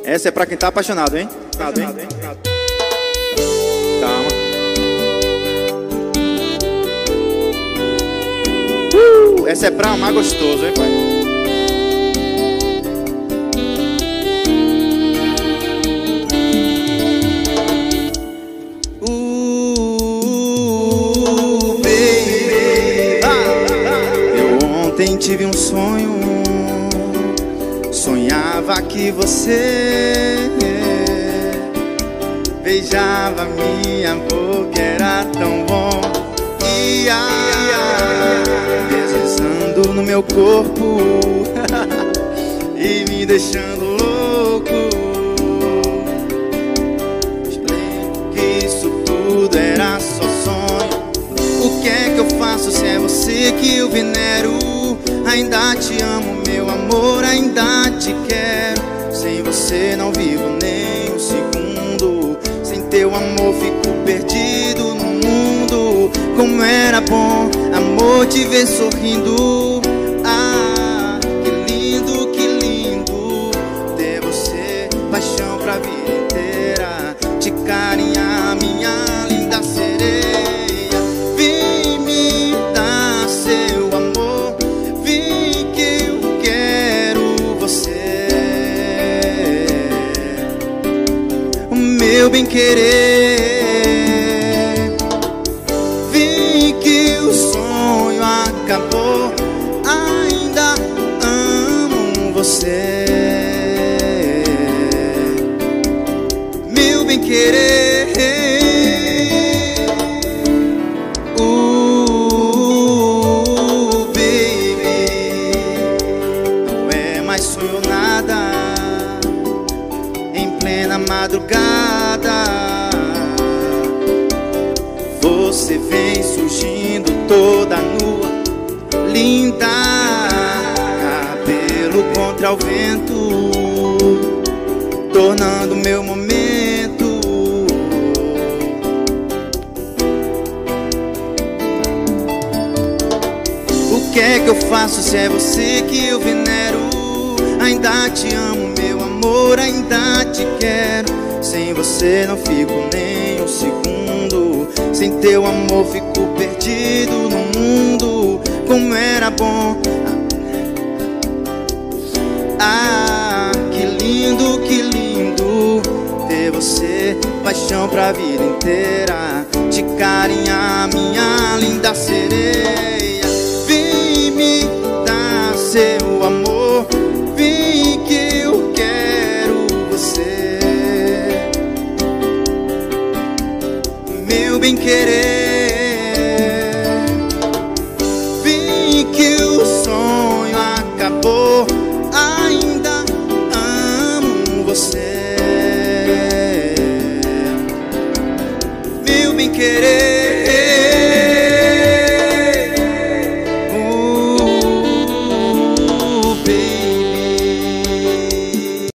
Essa é pra quem tá apaixonado, hein? Calma. Essa é pra amar gostoso, hein, pai? Ontem tive um sonho, sonhava que você beijava minha boca, era tão bom. Ia deslizando no meu corpo e me deixando louco. Lembro que isso tudo era só sonho. O que é que eu faço se é você que eu venero? Ainda te amo, meu amor, ainda te quero. Sem você não vivo nem um segundo. Sem teu amor fico perdido no mundo. Como era bom, amor, te ver sorrindo. Ah, que lindo ter você, paixão pra vida inteira. Te carinhar, minha linda sereia. Vem me dar seu amor, vem que eu quero você. O meu bem querer. Vem que o sonho acabou, ainda amo você. Meu bem querer. Madrugada, você vem surgindo toda nua, linda, cabelo contra o vento, tornando meu momento. O que é que eu faço se é você que eu venero? Ainda te amo, meu amor, ainda te quero. Sem você não fico nem um segundo. Sem teu amor fico perdido no mundo. Como era bom. Ah, que lindo ter você, paixão pra vida inteira. Te carinhar, minha linda sereia. Vem me dar seu amor, vem que eu quero você. Meu bem querer. Vem que o sonho acabou,